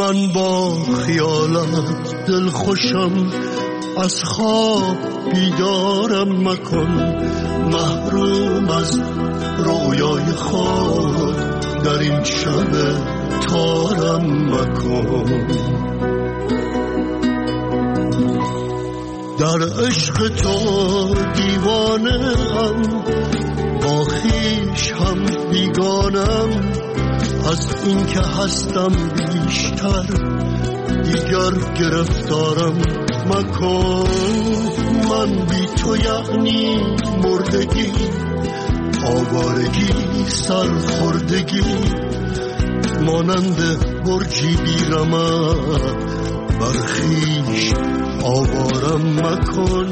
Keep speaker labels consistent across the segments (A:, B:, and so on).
A: من با خیالت دل خوشم، از خواب بیدارم مکن، محروم از رویای خود در این شب تارم مکن. در عشق تو دیوانه‌ام، با خویش هم بیگانم، از این که هستم بیشتر دیگر گرفتارم مکن. من بی تو یعنی مردگی، آوارگی، سرخوردگی، مانند برجی بیرمق بر خویش آوارم مکن.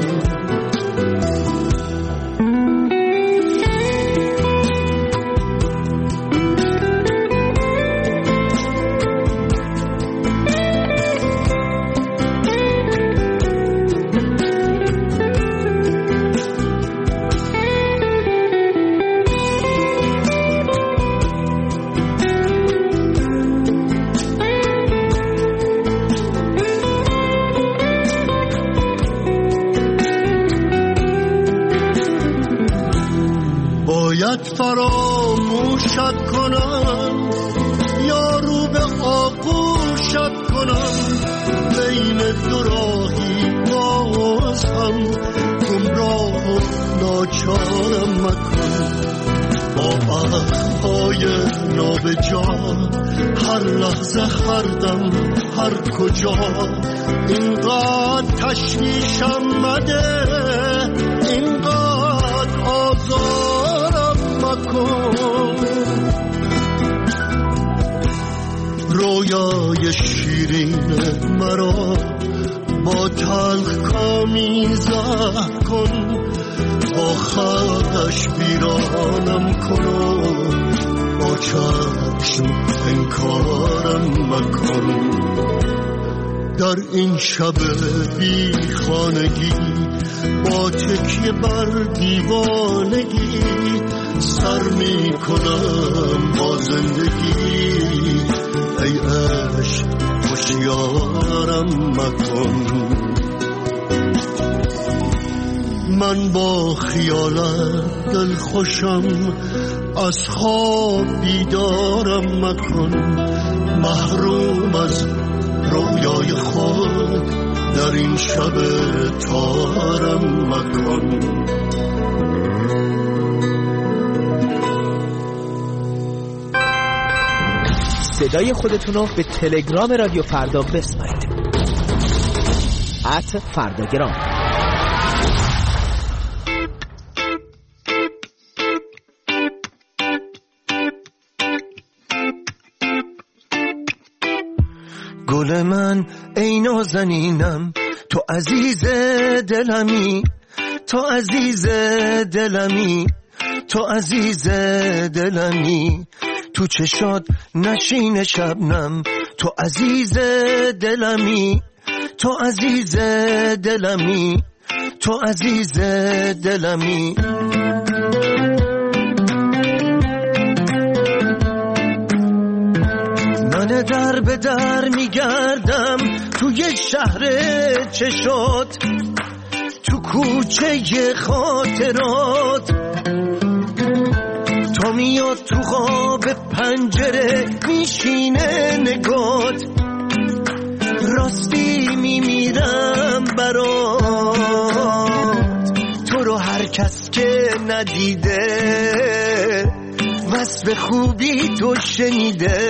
A: فراموشت کنم یا رو به آغوشت کنم، بین دو راهی باز هم گمراه و ناچارم مکن. با عهدهای نابجا هر لحظه، هر دم، هر کجا، اینقدر تشویشم مده، اینقدر آزارم مکن. رویای شیرین مرا با تلخ کامی زهر کن، با خواهش بیرانم کن و با چشم انکارم مکن. در این شب بی خانگی با تکیه بر دیوانگی سر می کنم با زندگی. ای عشق هوشیارم مکن. من با خیالت دل خوشم، از خواب بیدارم مکن، محروم از رویای خود در این شب تارم مکن.
B: صدای خودتون رو به تلگرام رادیو فردا بسپارید. @فرداگرام.
C: گل من ای نازنینم، تو عزیز دلمی، تو عزیز دلمی، تو عزیز دلمی، تو چشات نشین شبنم، تو عزیز دلمی، تو عزیز دلمی، تو عزیز دلمی. من در به در میگردم توی شهر چشات، تو کوچه خاطرات، تا میاد تو خواب پنجره میشینه نگات، راستی میمیرم برات. تو رو هر کس که ندیده وصف خوبی تو شنیده.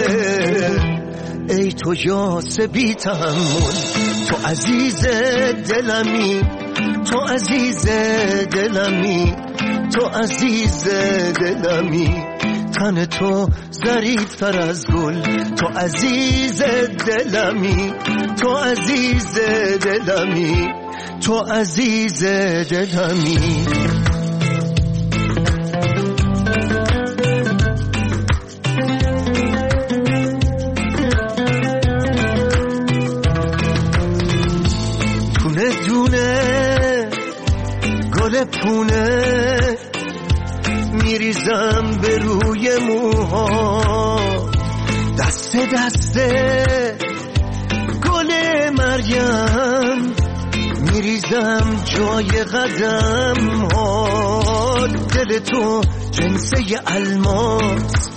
C: ای تو یاس بی تحمل، تو عزیز دلمی، تو عزیز دلمی، تو عزیز دلمی. تن تو ظریف‌تر از گل، تو عزیز دلمی، تو عزیز دلمی، تو عزیز دلمی. دونه دونه گل پونه میریزم به روی موها، دسته گل مریم میریزم جای قدم ها، دل تو جنسه الماس،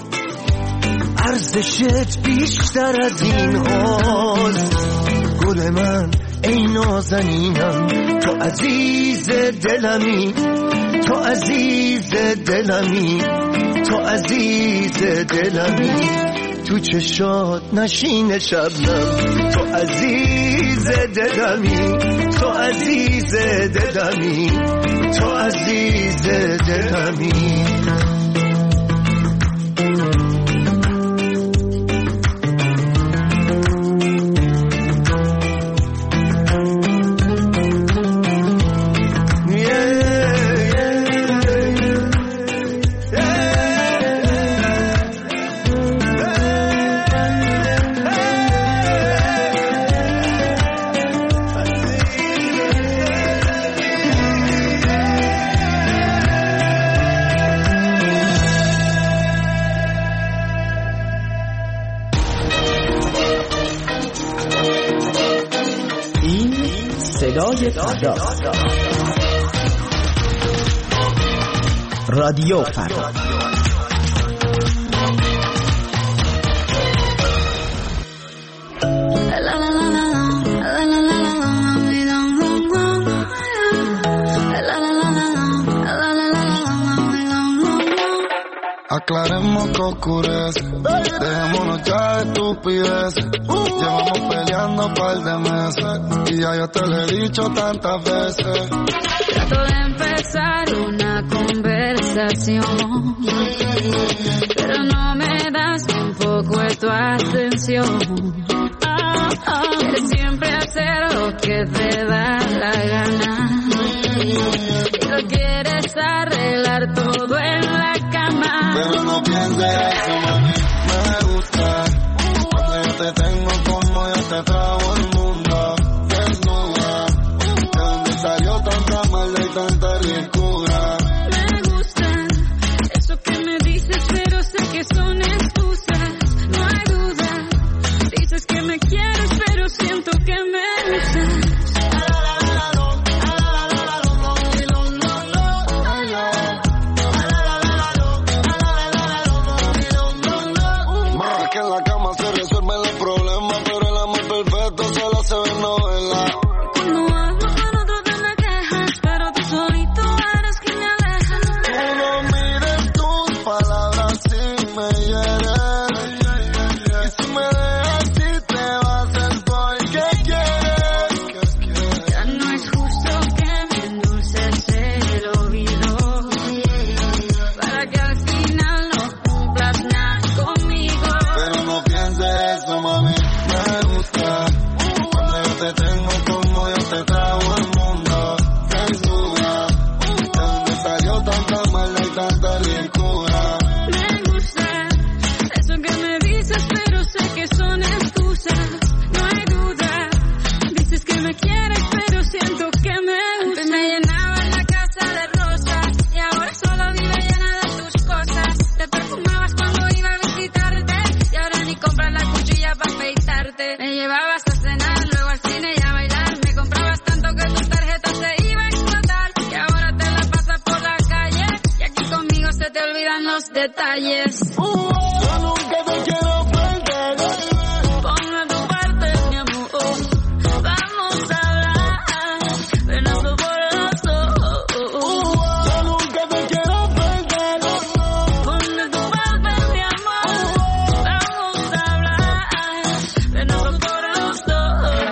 C: ارزشت بیشتر از این هاست. گل من ای نازنینم، تو عزیز دلمی، تو عزیز دلمی، تو عزیز دلمی، تو چشات نشین شبنم، تو عزیز دلمی، تو عزیز دلمی، تو عزیز دلمی.
B: صدای فردا، رادیو فردا.
D: Aclaremos que oscurece, dejémonos ya de estupideces. Llevamos peleando un par de meses y ya yo te lo he dicho tantas veces.
E: Trato de empezar una conversación, pero no me das un poco de tu atención. Quieres siempre hacer lo que te da la gana y lo quieres arreglar todo en la cama.
D: Pero no pienses eso, mami, me gusta cuando yo te tengo como yo te trago el mundo desnuda. ¿De dónde salió tanta maldad y tanta ricura?
E: Me gusta eso que me dices, pero sé que son excusas, no hay duda. Dices que me quieres, pero siento que me usas. Detalles.
D: Yo nunca te quiero perder.
E: Ponme tu parte, mi amor. Vamos a hablar, venando por los ojos.
D: Yo nunca te quiero perder.
E: Ponme tu parte, mi amor. Vamos a hablar, venando por los ojos.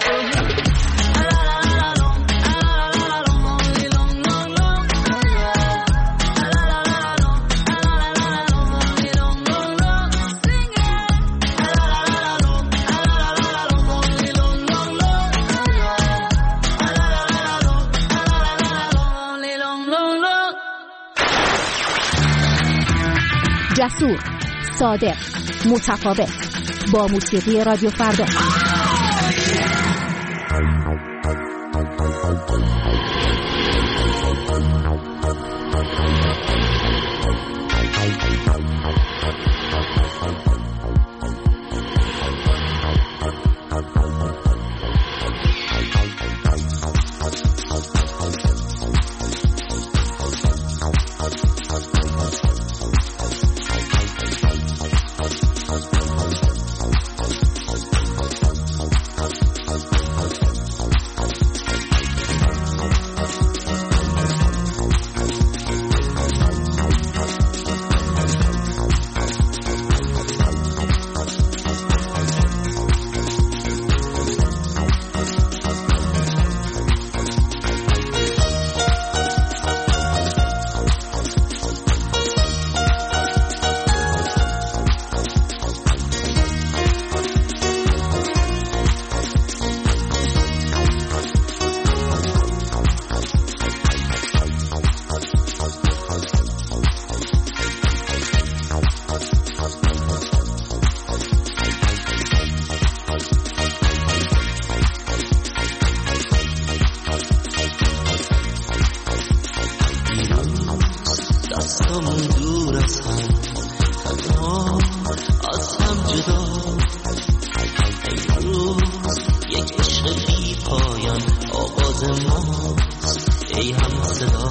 F: جسور، صادق، متفاوت، با موسیقی رادیو فردا.
C: رفتمون دور از هم، تنها از هم جدا. امروز یک عشق بی پایان آغاز ماست ای هم صدا.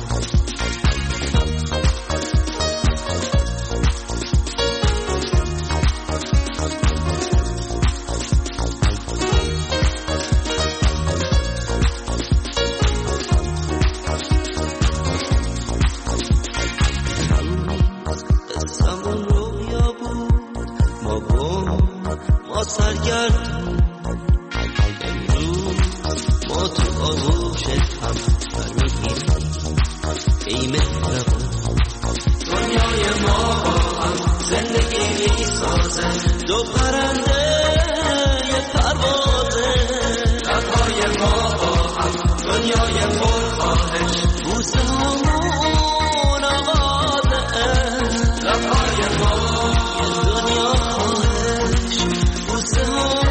C: سرگردون امروز ما تو آغوش هم برمیگیریم ای مهربون. دنیای ما با هم زندگی میسازه، دو پرنده یه پروازه. لبهای ما با هم دنیای پرخواهش، بوسه همون آغازه. لبهای ما یه دنیا خواهش، بوسه همون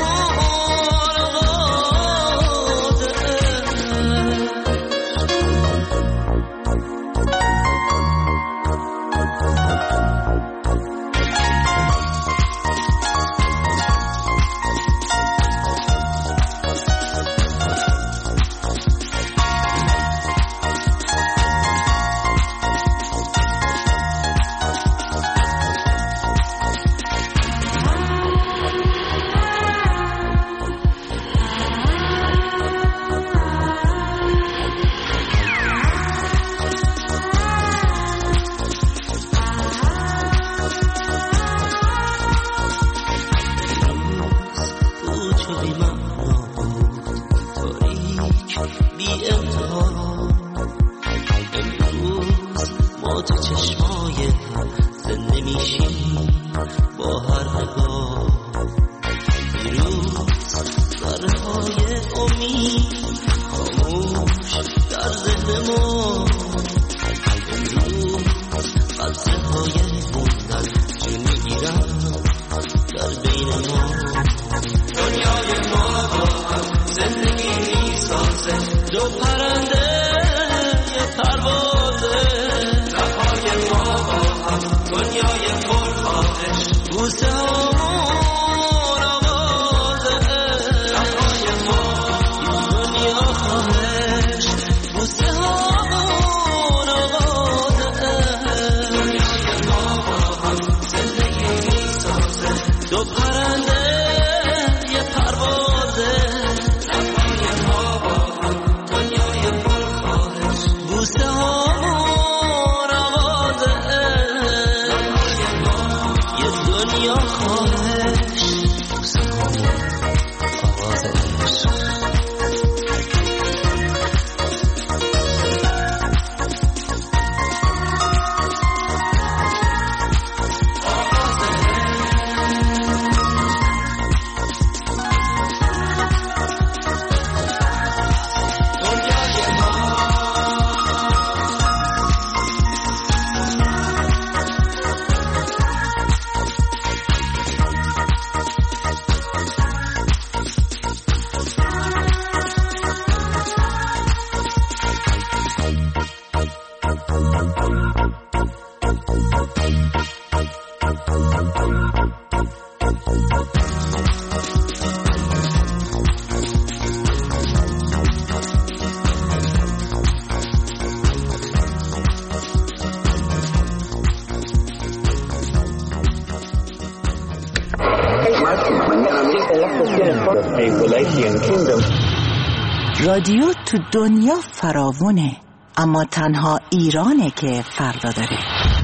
G: رادیو تو دنیا فراوونه، اما تنها ایرانه که فردا داره.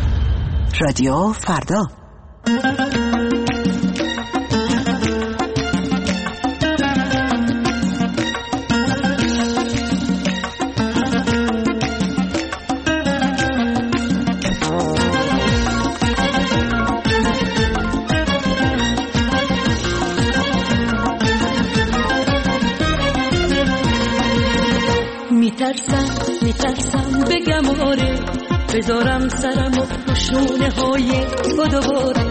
G: رادیو فردا.
E: میترسم بگم آره، بذارم سرم و شونه های دوباره.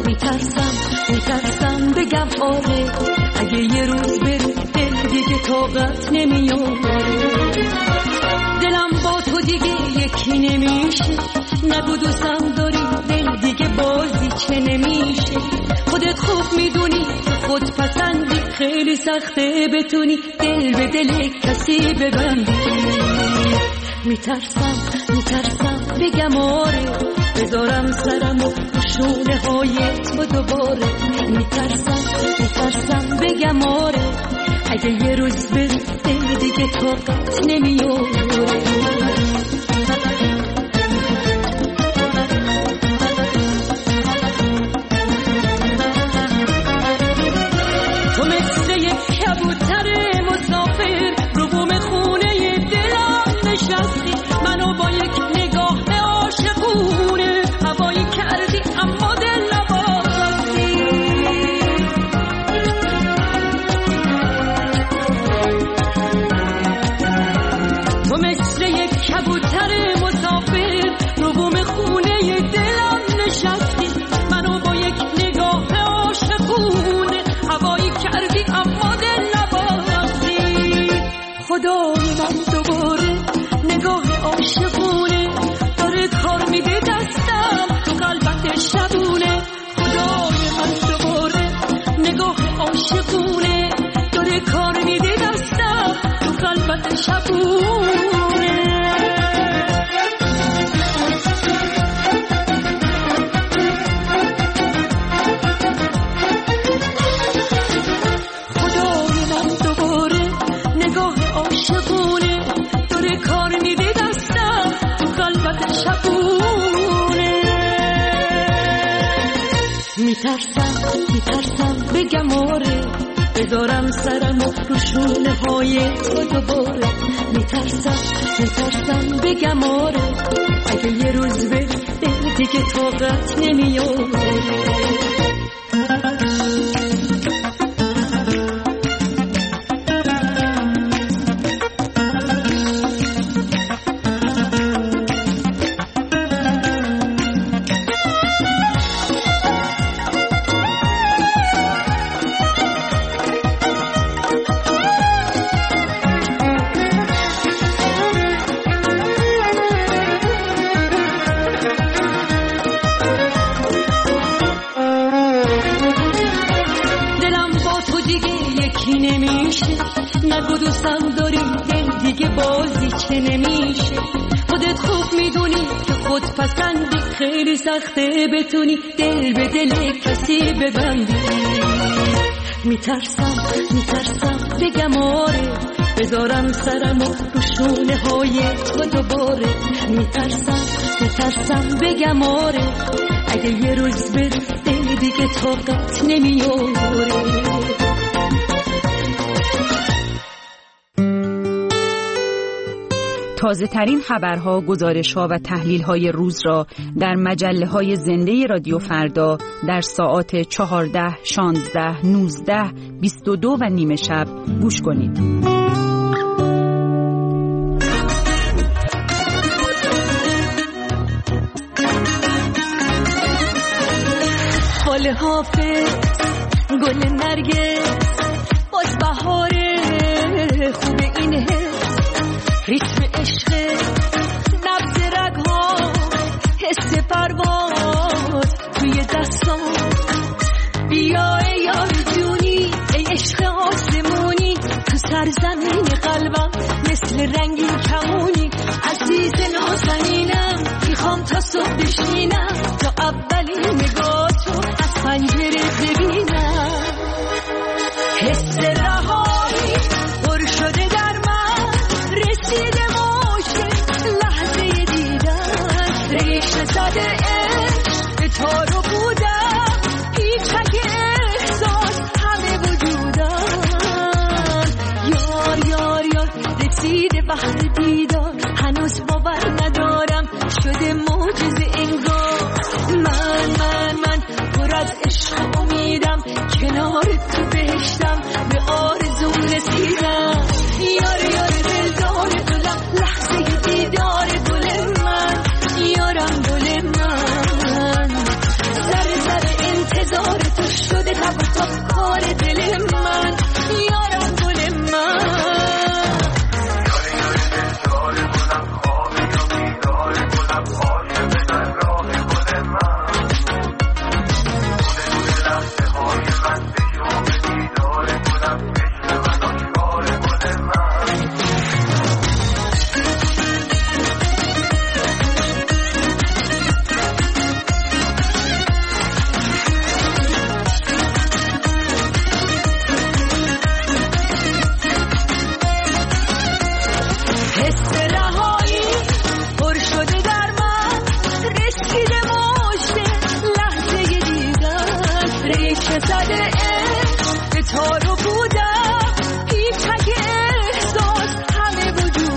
E: میترسم بگم آره، اگه یه روز بری دل دیگه طاقت نمیاره. دلم با تو دیگه یکی نمیشه، نگو دوستم داری دل دیگه بازی چه نمیشه. خودت خوب میدونی خود پسندی خیلی سخته بتونی دل به دل کسی ببندی. میترسم بگم آره بذارم سرم و شونه های تو دوباره. میترسم بگم آره اگه یه روز به دل دیگه طاقت نمیاره. تو مثل یک کبوتر مسافر رو بوم خونه دلم نشستی. منو با یک نگاه عاشقونه هوایی کردی اما دل نبازی. تو مثل یک کبوتر مسافر رو بوم خونه دلم نشستی. منو با یک نگاه عاشقونه هوایی کردی اما دل نبازی. خدای من دوباره نگاه عاشقونه داره کار میده دستم تو قلبت شبونه. خدای من دوباره نگاه عاشقونه داره کار میده دستم تو قلبت شبونه. میترسم بگم آره بذارم سرم و رو شونه های تو دوباره. میترسم بگم آره اگه یه روز به دل دیگه طاقت نمیاره. نگو دوستم داری دل دیگه بازی چه نمیشه. خودت خوب میدونی که خود پسندی خیلی سخته بتونی دل به دل کسی ببندی. میترسم بگم آره بذارم سرم و رو شونه های تو دوباره. میترسم بگم آره اگه یه روز به دل دیگه طاقت نمیاره.
H: تازه ترین خبرها، گزارش‌ها و تحلیل‌های روز را در مجله‌های زنده رادیو فردا در ساعات 14، 16، 19، 22 و نیمه شب گوش کنید.
E: فال حافظ گل نرگس باز بهاره خوب این حس ریتم عشق نبض رگ‌ها حس پرواز توی دستان. بیا ای یار جونی ای عشق آسمونی تو سرزمین قلبم مثل رنگین کمونی. عزیز نازنینم میخوام تا صبح بشینم تا اولین نگاه تو از پنجره ببینم. حس رهایی پر شده در من رسیده موشه لحظه دیدن. ریشه زده عشق به تارو بودم پیچک احساس همه وجودم. یار رسیده بحر دیدار هنوز باور ندارم شده معجزه انگار. من پر از عشق امیدم کنار تو بهشتم به آرزوم رسیدم. یار دلدار دلم لحظه دیدار گل من یارم گل من. ذره انتظار تو شده تب و تاب کار دل من یارم گل من. یار دلدار گلم خوابی و بیدار گلم خواهی بزن جسد به تارو بودم پیچک احساس همه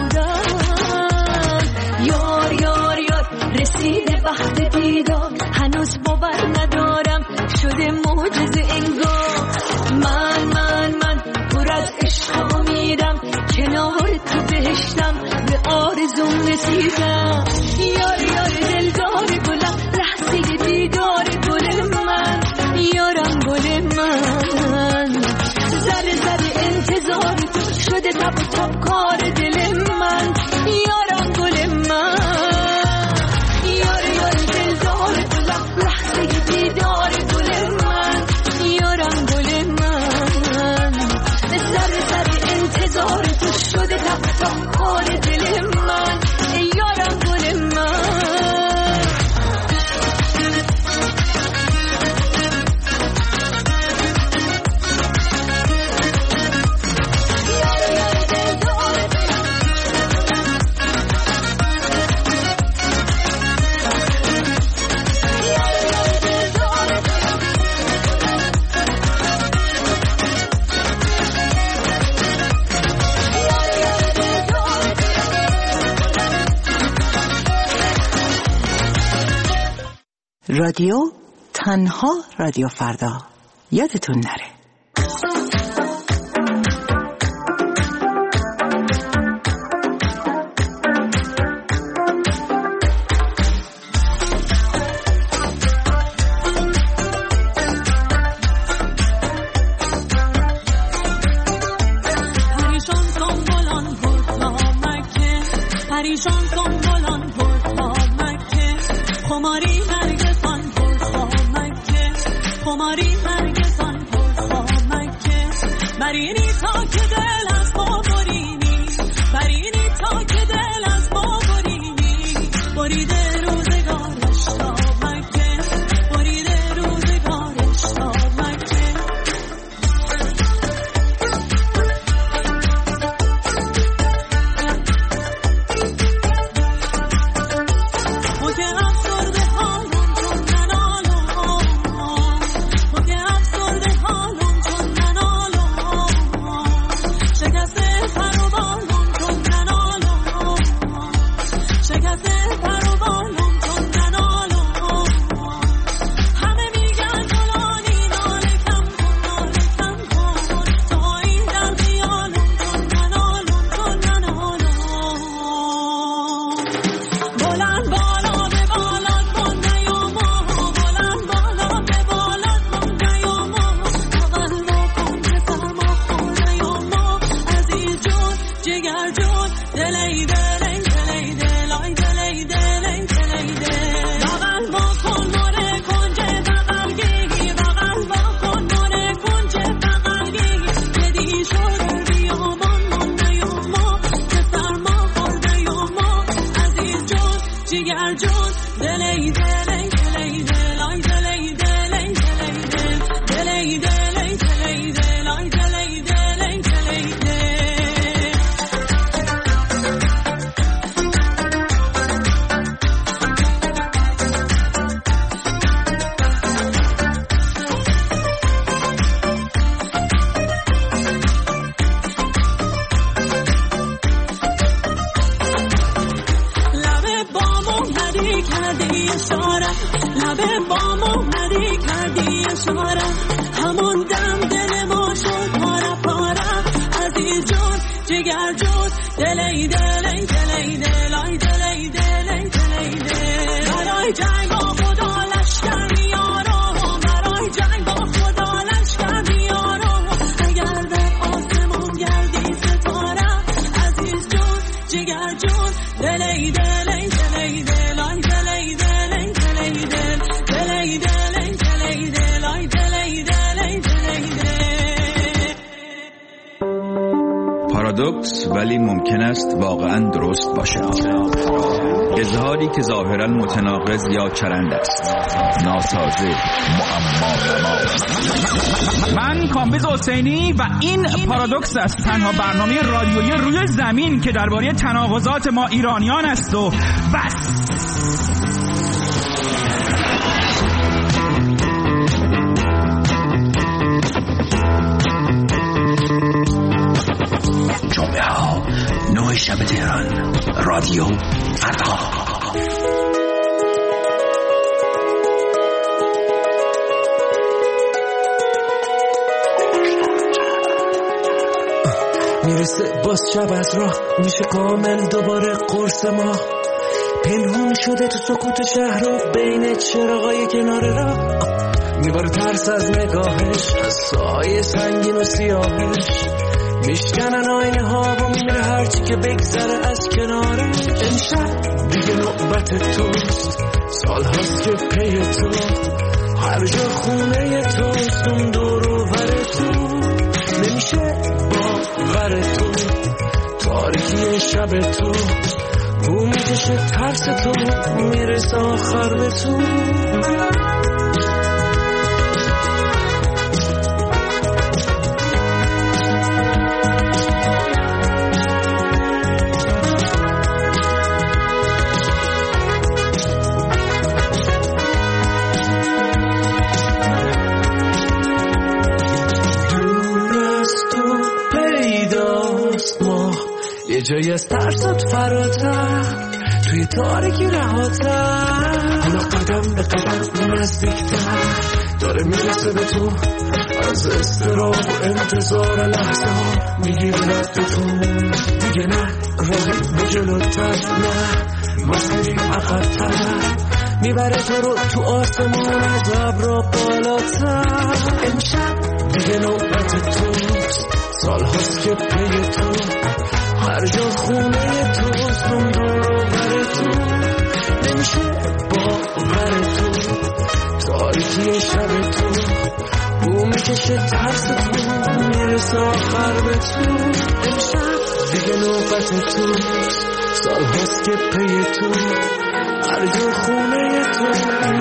E: وجودم یار یار یار رسیده وقت دیدار هنوز باور ندارم شده معجزه انگار من پر از عشق امیدم کنار تو بهشتم به آرزوم رسیدم یار یار دلدار گلم لحظه دیدار گل من یارم گل من ذره ذره انتظار تو شده تب و تب کار دل من یارم گل من یار یار دلدار گلم لحظه دیدار گل من یارم گل من ذره ذره انتظار تو شده تب و تب کار دل من یارم گل من
G: رادیو تنها رادیو فردا یادتون نره.
I: پارادوکس ولی ممکن است واقعا درست باشد. اظهاری که ظاهرا متناقض یا چرند است، ناسازه، معما.
J: من کامبیز حسینی و این پارادوکس است، تنها برنامه رادیویی روی زمین که درباره تناقضات ما ایرانیان است و بس.
K: رادیو فردا.
L: میرسه باز شب از راه میشه کامل دوباره قرص ما، پنهون شده تو سکوت شهر و بین چراغای کنار راه، میباره ترس از نگاهش، از سایه سنگین و سیاهش، میشکنن آینه ها و میمیره هرچی که بگذره از کنارش. امشب دیگه نوبت توست، سال هاست که پی تو، هر جا خونه توست، اون دور و بر تو، نمیشه باور تو، تاریکی شب تو، بو میکشه ترس تو، میرسه آخر به تو. یه جایی از ترسات فراتر، توی تاریکی رهاتر، حالا قدم به قدم نزدیکتر، داره میرسه به تو، از استراب و انتظار لحظه ها میگیره رد تو، دیگه نه راهی به جلوتر، نه مسیری عقب‌تر، میبره تو رو تو آسمون از ابرا بالاتر. امشب دیگه نوبت توست، سال هاست که پی تو، هر جا خونه توست، اون دور و بر تو، نمیشه باور تو، تاریکی شب تو، بو میکشه ترس تو، میرسه آخر به تو. امشب دیگه نوبت توست، سال هاست که پی تو، هر جا خونه تو،